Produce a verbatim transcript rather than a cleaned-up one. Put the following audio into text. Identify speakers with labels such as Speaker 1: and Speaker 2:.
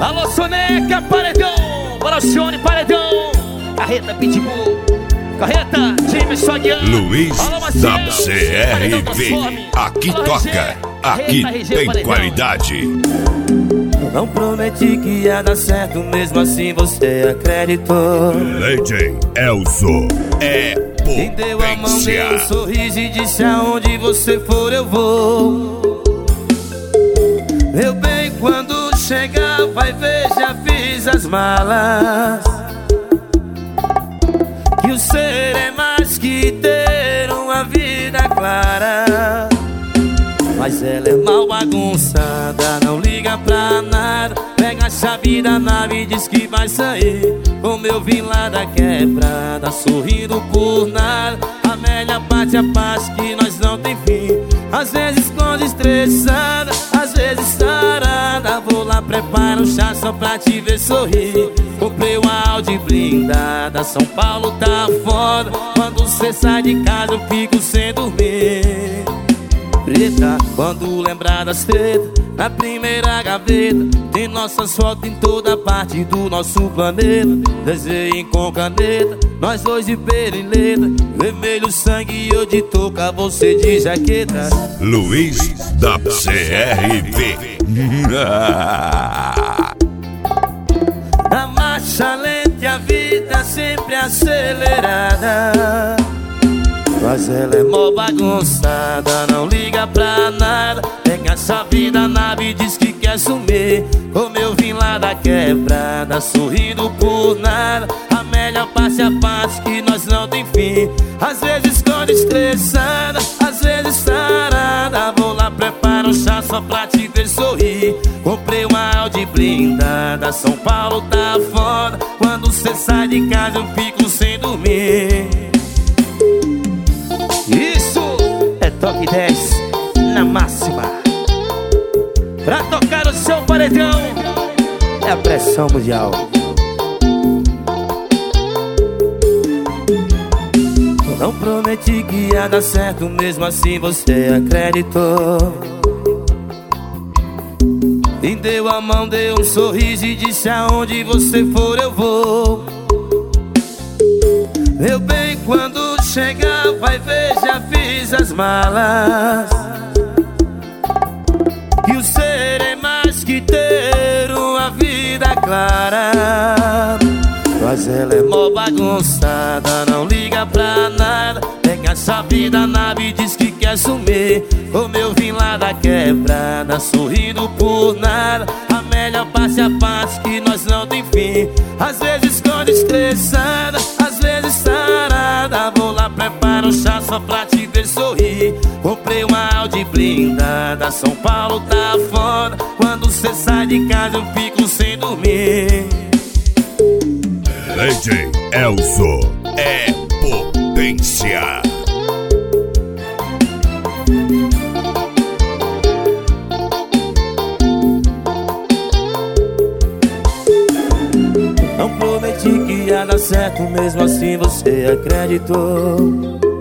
Speaker 1: Alô, Soneca, paredão. Balacione, paredão. Carreta, Pitbull. Carreta, time Soguiano.
Speaker 2: Luiz da C R V. Aqui toca, aqui tem qualidade.
Speaker 3: Não prometi que ia dar certo, mesmo assim você acreditou.
Speaker 2: Legend Elzo é
Speaker 3: Quem deu a mão, deu um
Speaker 2: potência.
Speaker 3: sorriso e disse aonde você for eu vou. Meu bem, quando chegar vai ver, já fiz as malas. Que o ser é mais que ter uma vida clara. Mas ela é mal bagunçada, não liga pra nada. Pega a chave da nave e diz que vai sair. Como eu vim lá da quebrada, sorrindo por nada. Amélia bate a paz que nós não tem fim. Às vezes quando estressada, às vezes tarada. Vou lá, preparo um chá só pra te ver sorrir. Comprei uma Audi blindada, São Paulo tá foda. Quando cê sai de casa eu fico sem dormir. Preta, quando lembrar das tretas, na primeira gaveta tem nossas fotos em toda parte do nosso planeta. Desenho com caneta, nós dois de perileta. Vermelho sangue e eu de touca, você de jaqueta.
Speaker 2: Luiz da C R V.
Speaker 3: Na marcha lenta e a vida sempre acelerada. Mas ela é mó bagunçada, não liga pra nada. Pega essa vida nave e diz que quer sumir. Como eu vim lá da quebrada, sorrindo por nada. Amélia passe a passo que nós não tem fim. Às vezes quando estressada, às vezes tarada. Vou lá, preparo um chá só pra te ver sorrir. Comprei uma Audi blindada, São Paulo tá foda. Quando cê sai de casa eu fico sem dormir. Isso é Toque dez na máxima. Pra tocar o seu paredão é a pressão mundial. Não prometi que ia dar certo, mesmo assim você acreditou. E deu a mão, deu um sorriso e disse aonde você for eu vou. Meu bem, quando chegar vai ver, já fiz as malas. Que o ser é mais que ter uma vida clara. Mas ela é mó bagunçada, não liga pra nada. Pega essa vida nave e diz que quer sumir. Como eu vim lá da quebrada, sorrindo por nada. Amélia passe a passo que nós não tem fim. Às vezes quando estressada, às vezes tarada. Vou lá, preparo um chá só pra te ver sorrir. Comprei uma Audi blindada, São Paulo tá foda. Quando cê sai de casa eu fico sem dormir.
Speaker 2: Legend Elzo é potência.
Speaker 3: Não prometi que ia dar certo, mesmo assim você acreditou.